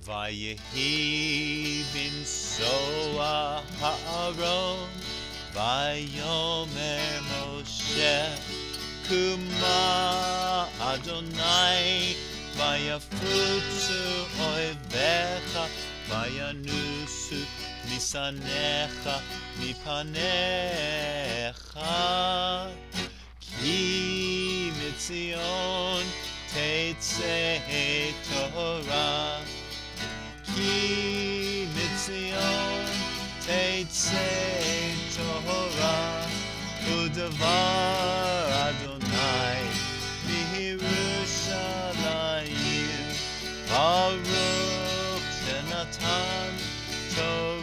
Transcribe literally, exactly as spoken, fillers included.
Vayehi binsoa ha'aron, Vayomer Moshe, Kuma Adonai, Vayafutsu oivecha, Vayanusu misanecha mipanecha, Ki mitzion tetzeh Torah, Ki mitzion tetzeh Torah, Udavar Adonai miYerushalayim, Baruch Shenatan Torah.